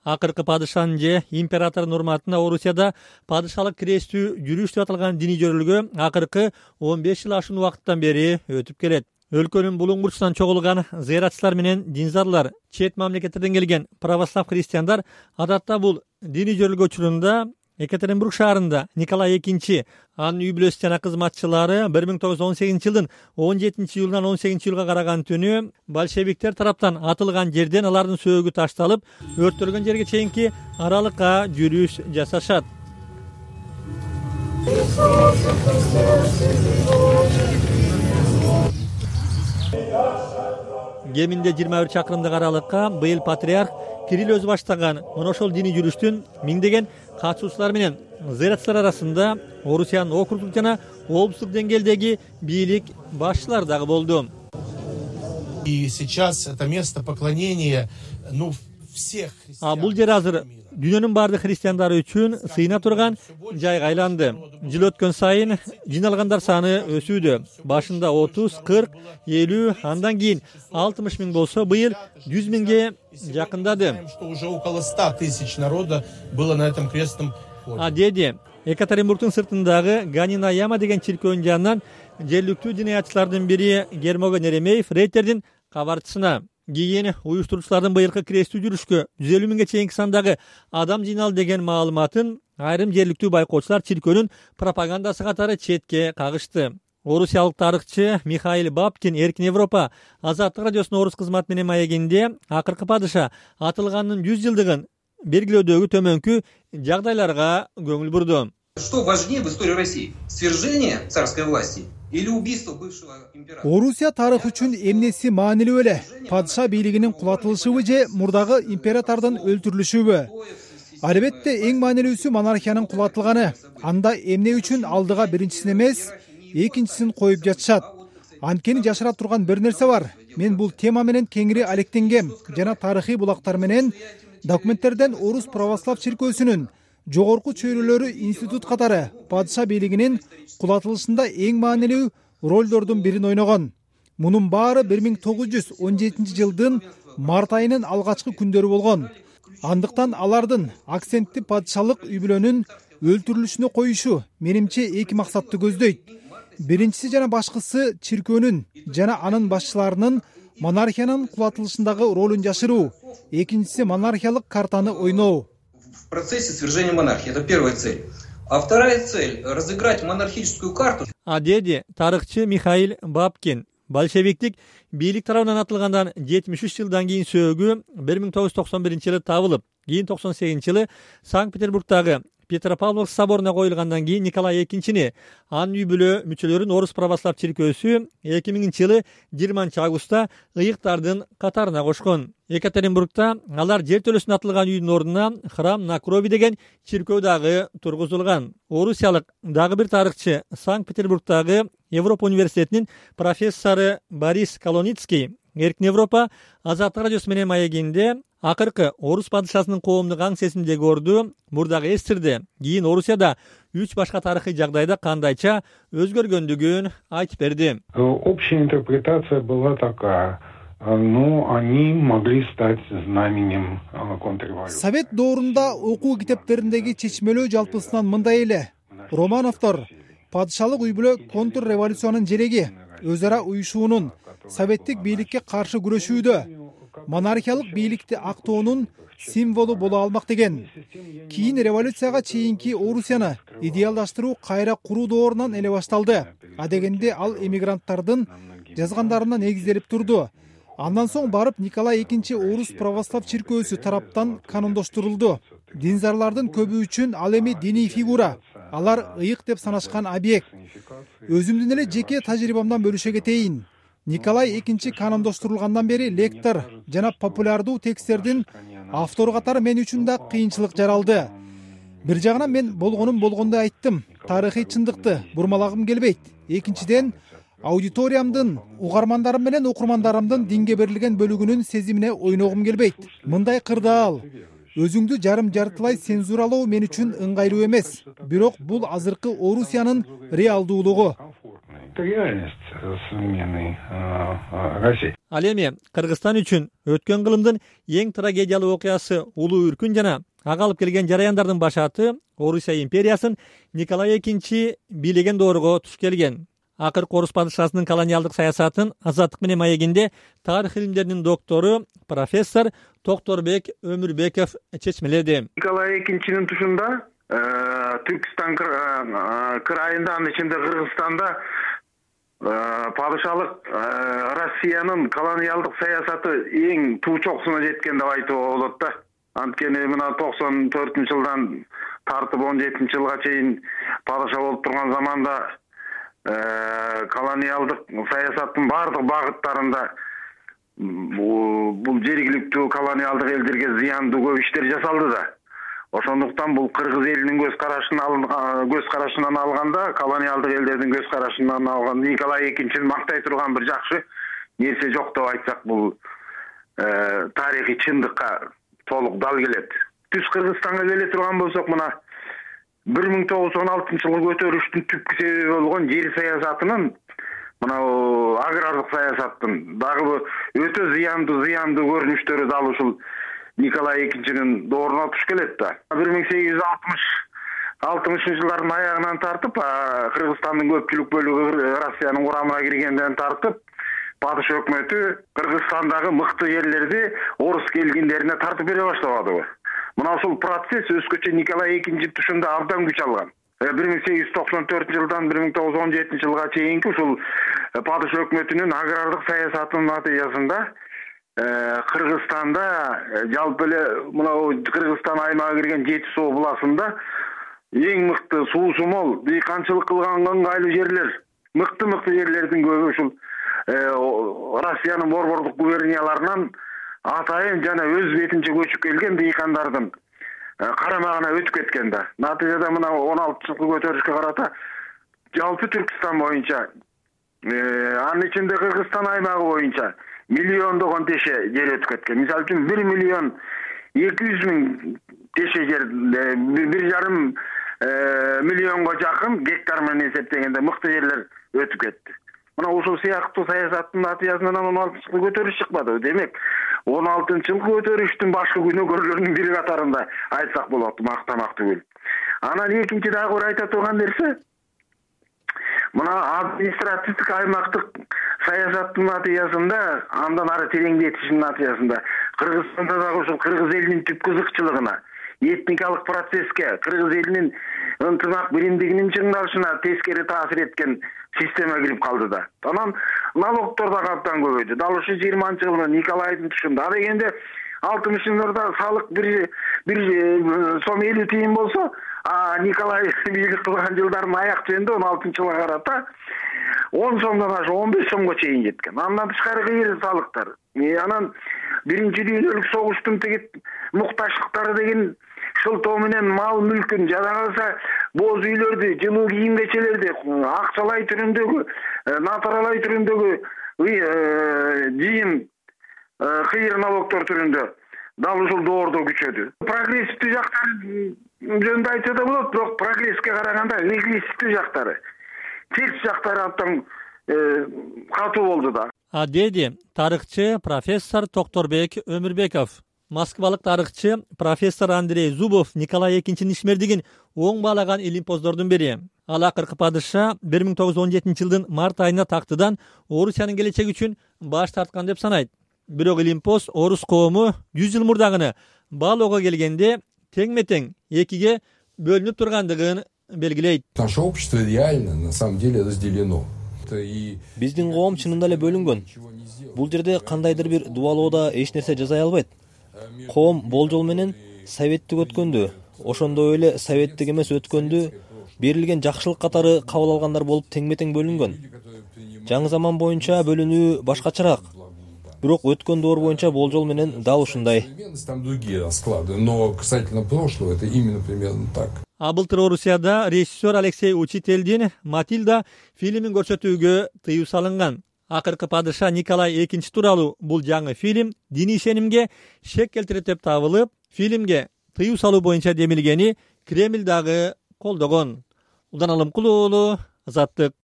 Акыркы падышанын же императордун урматына Орусияда падышалык крестүү жүрүш деп аталган диний жөрөлгө акыркы 15 жыл ашуун убакыттан бери өтүп келет. Өлкөнүн булуңгурчусунан чогулган зыяратчылар менен динзарлар, чет мамлекеттерден келген православ христиандар адатта бул диний жөрөлгө учурунда Екатеринбург шаарында Николай II анын үй бүлөсү жана кызматчылары 1918 жылдын 17 июлунан 18 июлга караган түнү большевиктер тараптан атылган жерден алардын сөөгү ташталып, өрттөлгөн жерге чейинки аралыкка жүрүш жасашат. Кеминде 21 чакырымдык аралыкка быйыл патриарх Кирилл өзү баштаган мына ошол диний жүрүштүн миңдеген катышуучулары менен зыяратчылар арасында Орусиянын округдук жана облустук деңгээлдеги бийлик башчылары дагы болду. И сейчас это место поклонения, всех христиан. Бул жер азыр дүйнөнүн бардык христиандары үчүн сыйына турган жайга айланды. Жыл өткөн сайын жиналгандар саны өсүүдө. Башында 30, 40, 50, андан кийин 60 миң болсо, быйыл 100 миңге жакындады. Что уже около 100 тысяч народа было на этом крестном ходе. Деди Екатеринбургдун сыртындагы Ганина Яма деген чиркөөнүн жанынан жергиликтүү диниятчылардын бири Гермоген Еремеев рейтердин кабарчысына кийин уюштуруучулардын быйылкы крестүү жүрүшкө 150 миңге чейинки сандагы адам жыйналды деген маалыматын айрым жергиликтүү байкоочулар чиркөөнүн пропагандасы катары четке кагышты. Орусиялык тарыхчы Михаил Бабкин Эркин Европа Азаттык радиосунун орус кызматы менен маегинде акыркы падыша атылганынын 100 жылдыгын белгилөөдөгү төмөнкү жагдайларга көңүл бурду. Что важнее в истории России? Свержение царской власти или убийство бывшего императора? Орусия тарых үчүн эмнеси маанилүү эле? Падыша бийлигинин кулатылышыбы же мурдагы императордун өлтүрүлүшүбү? Албетте эң маанилүүсү монархиянын кулатылганы. Анда эмне үчүн алдыга биринчисин эмес, экинчисин коюп жатышат. Анткени жашыра турган бир нерсе бар. Мен бул тема менен кеңири алектенгем жана тарыхый булактар менен документтерден Орус православ чиркөөсүнүн жогорку чөйрөлөрү институт катары падыша бийлигинин кулатылышында эң маанилүү ролдордун бирин ойногон. Мунун баары 1917 жылдын март айынын алгачкы күндөрү болгон. Андыктан алардын акцентти падышалык үй бүлөнүн өлтүрүлүшүнө коюшу менимче эки максатты көздөйт. Биринчиси жана башкысы чиркөөнүн жана анын башчыларынын монархиянын кулатылышындагы ролун жашыруу. Экинчиси монархиялык картаны ойноо. В процессе свержения монархии. Это первая цель. А вторая цель – разыграть монархическую карту. Деди тарыхчы Михаил Бабкин большевиктик бийлик тарабынан атылгандан 73 жылдан кийин сөөгү 1991 жылы табылып, кийин 98 жылы Санкт-Петербургдагы Петропавловск соборуна коюлгандан кийин Николай II анын үй бүлө мүчөлөрүн Орус православ чиркөөсү 2000 жылы 20 августта ыйыктардын катарына кошкон. Екатеринбургда алар жер төлөсүнө атылган үйдүн ордуна храм на крови деген чиркөө дагы тургузулган. Орусиялык дагы бир тарыхчы Санкт-Петербургдагы Европа университетинин профессору Борис Колоницкий Эркин Европа Азаттык радиосу менен маегинде акыркы Орус падышасынын коомдук аң сезимдеги орду мурдагы эстирди. Кийин Орусияда 3 башка тарыхый жагдайда кандайча өзгөргөндүгүн айтып берди. Общая интерпретация была такая. Они могли стать знаменем контрреволюции. Совет доорунда окуу китептериндеги чечмелөө жалпысынан мындай эле. Романовдор падышалык үй бүлө контрреволюциянын жереги, өз ара уюшуунун, советтик бийликке каршы күрөшүүдө монархиялык бийликти актоонун символу боло алмак деген. Кийин революцияга чейинки Орусияны идеалдаштыруу кайра куруу доорунан эле башталды. Адегенде ал эмигранттардын жазгандарына негизделип турду. Андан соң барып Николай II Орус православ чиркөөсү тараптан канондоштурулду. Динзарлардын көбү үчүн ал эми диний фигура. Алар ыйык деп санашкан объект. Өзүмдүн эле жеке тажрыйбамдан бөлүшө кетейин. Николай II канондоштурулгандан бери лектор жана популярдуу тексттердин автору катары мен үчүн да кыйынчылык жаралды. Бир жагынан мен болгонун болгондой айттым. Тарыхый чындыкты бурмалагым келбейт. Экинчиден, аудиториямдын, угармандарым менен окурмандарымдын динге берилген бөлүгүнүн сезимине ойногум келбейт. Мындай кырдаал, өзүңдү жарым-жартылай цензуралоо мен үчүн ыңгайлуу эмес. Бирок бул азыркы Орусиянын реалдуулугу. Это реальность современной России. Ал эми Кыргызстан үчүн өткөн кылымдын эң трагедиялуу окуясы улуу үркүн жана ага алып келген жараяндардын башаты Орусия империясын Николай II бийлеген доорго туш келген. Акыркы Орус падышасынын колониалдык саясатын Азаттык менен маегинде тарых илимдеринин доктору профессор Токторбек Өмүрбеков чечмеледи. Николай II'нин тушунда Түркістан крайында, ичинде Кыргызстанда падышалык Россиянын колониалдык саясаты эң туучоксуна жеткен деп айтууга болот да. Анткени мына 94-жылдан тартып 17-жылга чейин падыша болуп турган заманда колониалдык саясаттын бардык багыттарында бул жергиликтүү колониалдык элдерге зыяндуу көп иштер жасалды да. Ошондуктан бул кыргыз элинин көз карашынан алганда, колониалдык элдердин көз карашынан алганда Николай II'ни мактай турган бир жакшы нерсе жок деп айтсак, бул тарыхый чындыкка толук дал келет. Түз Кыргызстанга келе турган болсок, мына 1916-жылы көтөрүштүн түпкү себеби болгон жер саясатынын, мына агрардык саясаттын дагы өтө зыяндуу көрүнүштөрү дал ушул Николай II'нин дооруна туш келет да. 1860-жылдардын аягынан тартып, Кыргызстандын көпчүлүк бөлүгү Россиянын курамына киргенден тартып, падыш өкмөтү Кыргызстандагы мыкты жерлерди орус келгиндерине тартып бере баштабадыбы. Мына ушул процесс өзгөчө Николай II тушунда абдан күч алган. 1894-жылдан 1917-жылга чейинки ушул падыш өкмөтүнүн агрардык саясатынын натыйжасында Кыргызстанда жалпы эле мына Кыргызстан аймагына кирген Жети Суу буласында эң мыкты суусу мол, дыйканчылык кылган ыңгайлуу жерлер, мыкты жерлердин көбү ушул Россиянын борбордук губернияларынан атайын жана өз бетинче көчүп келген дыйкандардын карамагына өтүп кеткен да. Натыйжада мына 16-жылкы көтөрүшкө карата жалпы Түркстан боюнча, анын ичинде Кыргызстан аймагы боюнча миллиондогон теше жер өтүп кеткен. Мисалы үчүн 1.200.000 теше жер, 1,5 миллионго жакын гектар менен эсептегенде мыкты жерлер өтүп кетти. Мына ушул сыяктуу саясаттын натыйжасынан 16-жылкы көтөрүш чыкпады. Демек, 16-жылкы көтөрүштүн башкы күнөөкөрлөрүнүн бири катарында айтсак болот, мактамак түгүл. Анан экинчи дагы бир айта турган нерсе, мына административдик аймактык саясаттын натыйжасында, андан ары тереңдетиштин натыйжасында Кыргызстанда дагы ушул кыргыз элинин түп кызыкчылыгына, этникалык процесске, кыргыз элинин ынтымак биримдигинин чыңдалышына тескери таасир эткен система кирип калды да. Анан налогдор да абдан көбөйдү. Дал ушу 20-жылы Николайдын тушунда дегенде 60-жылдарда салык бир сом 50 тиын болсо, Николай бийлик кылган жылдардын аяк ченинде 16-жылга карата 10 сомдон ашып 15 сомго чейин жеткен. Андан тышкары кыйыр салыктар. Анан биринчи дүйнөлүк согуштун тегит мукташтыктары деген шылтоо менен мал мүлкүн, жада калса боз үйлөрдү, жылуу кийим кечелерди, акчалай түрүндөгү, натуралай түрүндөгү жыйын кыйыр налогдор түрүндө дал ушул доордо күчөдү. Прогрессивдүү жактары жөнүндө айтса да болот, бирок прогресске караганда регрессивдүү жактары, терс жактары абдан катуу болду да. Деди тарыхчы профессор Токторбек Өмүрбеков. Москвалык тарыхчы профессор Андрей Зубов Николай II'нин ишмердигин оң баалаган илимпоздордун бири. Ал акыркы падыша 1917-жылдын март айында тактыдан Орусиянын келечеги үчүн баш тарткан деп санайт. Бирок илимпоз орус коому 100 жыл мурдагыны баалоого келгенде тең-метең экиге бөлүнүп тургандыгын белгилейт. Наше общество реально на самом деле разделено. Биздин коом чынында эле бөлүнгөн. Бул жерде кандайдыр бир дубалоодо эч нерсе жасай албайт. Коом болжол менен советтик өткөндү, ошондой эле советтик эмес өткөндү берилген жакшылык катары кабыл алгандар болуп тең-метең бөлүнгөн. Жаңы заман боюнча бөлүнүү башкачараак. Бирок өткөн доор боюнча болжол менен дал ушундай. Там другие расклады, но касательно прошлого это именно примерно так. Былтыр Орусияда режиссер Алексей Учительдин Матильда фильмин көрсөтүүгө тыюу салынган. Акыркы падыша Николай II тууралуу бул жаңы фильм диний ишенимге шек келтирет деп табылып, фильмге тыюу салуу боюнча демилгени Кремль дагы колдогон. Улдан Алымкулуу, Азаттык.